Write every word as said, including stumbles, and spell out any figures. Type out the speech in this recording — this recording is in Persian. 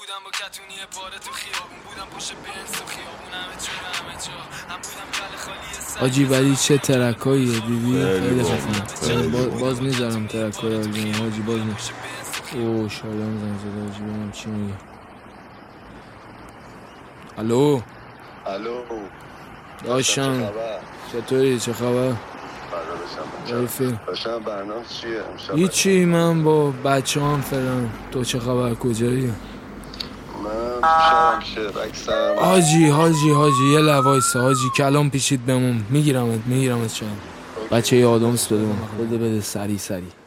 بودم با کتونی پاره تو خیابون بودم پشت بنز تو خیابون همه جا همه جا هم بودم کل خالی آجی ولی چه ترکاییه دیدی خیلی خفنه. باز, باز میذارم ترکای آلبوم حاجی باز می اوه شایان زنگ زده حاجی ببینم چی میگه. الو الو داشتم چطوری چه خبر؟ ردیفی داشتم برنامه چیه؟ هیچی من با بچه هم فلان. تو چه خبر کجایی؟ من شهرم که بکسم حاجی حاجی حاجی یه لوایسه حاجی کلام پیشید بمون میگیرمت میگیرمت چند بچه ی آدمس بده بده بده سری سری